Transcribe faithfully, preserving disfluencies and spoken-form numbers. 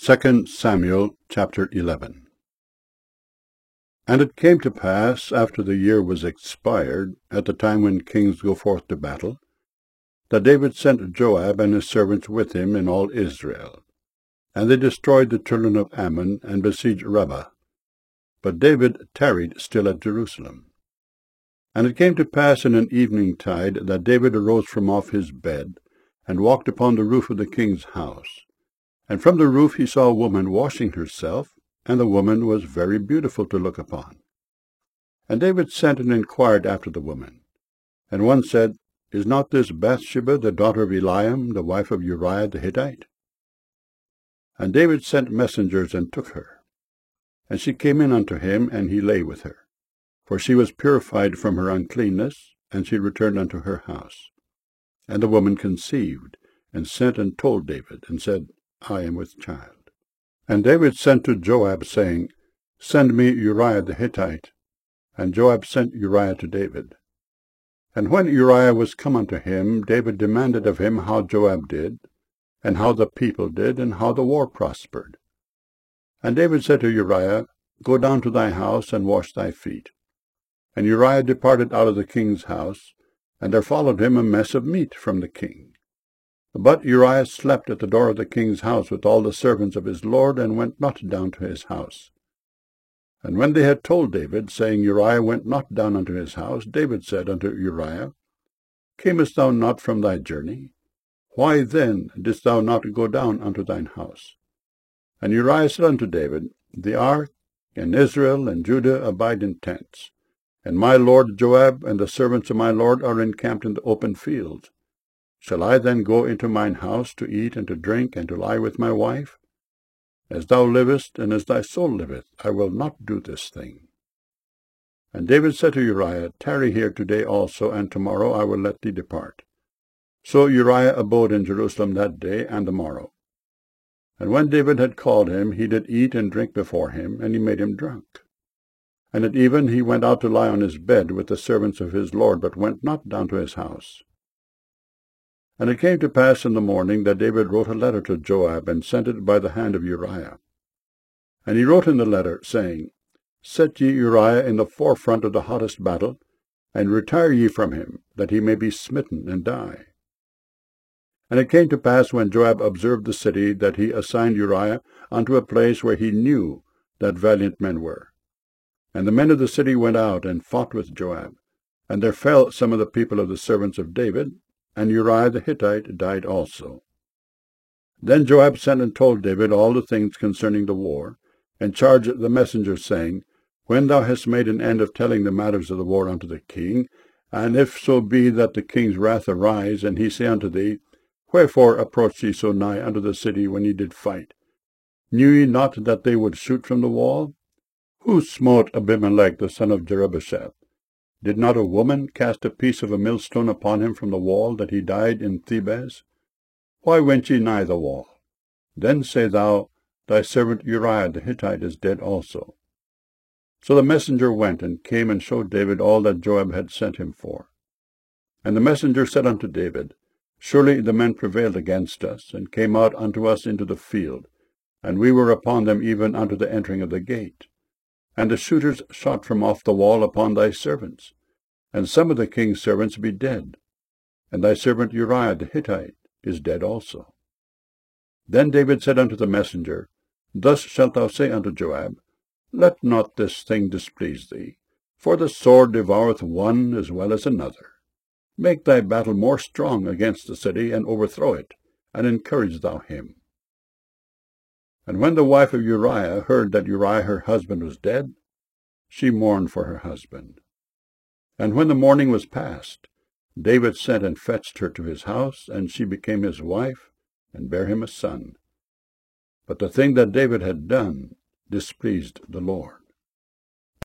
Second Samuel chapter eleven. And it came to pass, after the year was expired, at the time when kings go forth to battle, that David sent Joab and his servants with him in all Israel. And they destroyed the children of Ammon, and besieged Rabbah. But David tarried still at Jerusalem. And it came to pass in an evening tide, that David arose from off his bed, and walked upon the roof of the king's house. And from the roof he saw a woman washing herself, and the woman was very beautiful to look upon. And David sent and inquired after the woman. And one said, Is not this Bathsheba the daughter of Eliam, the wife of Uriah the Hittite? And David sent messengers and took her. And she came in unto him, and he lay with her. For she was purified from her uncleanness, and she returned unto her house. And the woman conceived, and sent and told David, and said, I am with child. And David sent to Joab, saying, Send me Uriah the Hittite. And Joab sent Uriah to David. And when Uriah was come unto him, David demanded of him how Joab did, and how the people did, and how the war prospered. And David said to Uriah, Go down to thy house, and wash thy feet. And Uriah departed out of the king's house, and there followed him a mess of meat from the king. But Uriah slept at the door of the king's house with all the servants of his lord, and went not down to his house. And when they had told David, saying, Uriah went not down unto his house, David said unto Uriah, Camest thou not from thy journey? Why then didst thou not go down unto thine house? And Uriah said unto David, The ark and Israel and Judah abide in tents, and my lord Joab and the servants of my lord are encamped in the open fields. Shall I then go into mine house to eat and to drink and to lie with my wife? As thou livest, and as thy soul liveth, I will not do this thing. And David said to Uriah, Tarry here today also, and tomorrow I will let thee depart. So Uriah abode in Jerusalem that day and the morrow. And when David had called him, he did eat and drink before him, and he made him drunk. And at even he went out to lie on his bed with the servants of his lord, but went not down to his house. And it came to pass in the morning that David wrote a letter to Joab, and sent it by the hand of Uriah. And he wrote in the letter, saying, Set ye Uriah in the forefront of the hottest battle, and retire ye from him, that he may be smitten and die. And it came to pass, when Joab observed the city, that he assigned Uriah unto a place where he knew that valiant men were. And the men of the city went out and fought with Joab. And there fell some of the people of the servants of David, and Uriah the Hittite died also. Then Joab sent and told David all the things concerning the war, and charged the messengers, saying, When thou hast made an end of telling the matters of the war unto the king, and if so be that the king's wrath arise, and he say unto thee, Wherefore approached ye so nigh unto the city when ye did fight? Knew ye not that they would shoot from the wall? Who smote Abimelech the son of Jerubbesheth? Did not a woman cast a piece of a millstone upon him from the wall, that he died in Thebez? Why went ye nigh the wall? Then say thou, Thy servant Uriah the Hittite is dead also. So the messenger went, and came and showed David all that Joab had sent him for. And the messenger said unto David, Surely the men prevailed against us, and came out unto us into the field, and we were upon them even unto the entering of the gate. And the shooters shot from off the wall upon thy servants, and some of the king's servants be dead, and thy servant Uriah the Hittite is dead also. Then David said unto the messenger, Thus shalt thou say unto Joab, Let not this thing displease thee, for the sword devoureth one as well as another. Make thy battle more strong against the city, and overthrow it, and encourage thou him. And when the wife of Uriah heard that Uriah her husband was dead, she mourned for her husband. And when the mourning was past, David sent and fetched her to his house, and she became his wife, and bare him a son. But the thing that David had done displeased the Lord.